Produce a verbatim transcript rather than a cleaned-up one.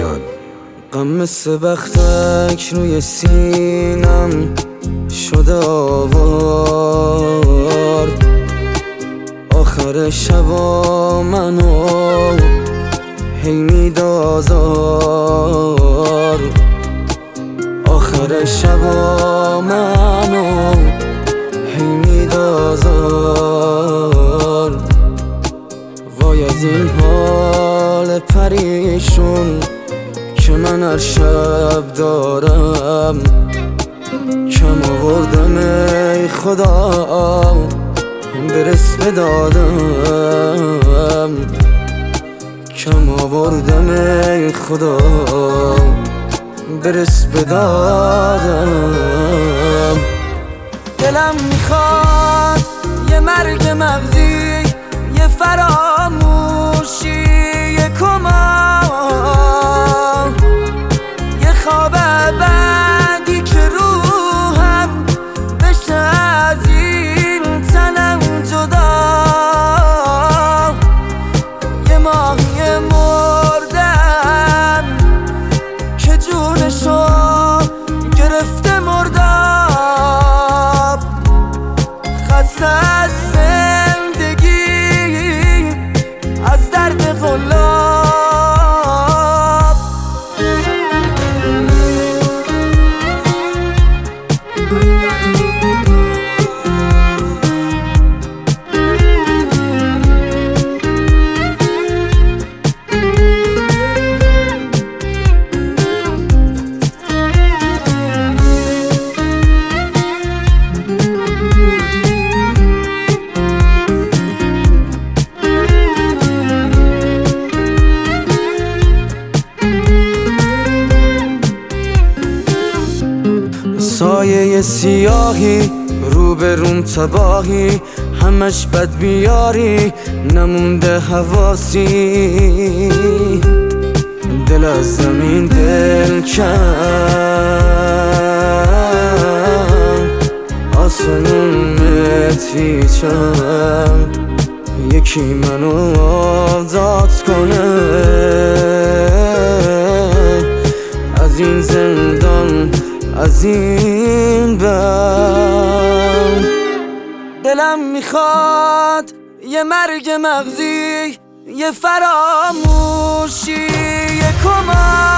کیان. غم مثل بختک روی سینم شده آوار، آخر شبا منو هی میدازار، آخر شبا منو هی میدازار. وای از این حال پریشون که من هر شب دارم، کم آوردم ای خدا برس بدادم، کم آوردم ای خدا برس بدادم. دلم میخواد یه مرگ مغزی، یه فراموشی، یه کما، یه خواب بعدی که روحم بشه از این تنم جدا، یه ماهی مردم که جونشو گرفته مرداب، خسته از زندگی از درد قلاب. سایه سیاهی روبروم تباهی، همش بد بیاری نمونده حواسی، دل از زمین دل کن آسمون متیچم، یکی منو آزاد کنه از این زندان، از این بند. دلم میخواد یه مرگ مغزی، یه فراموشی، یه کما،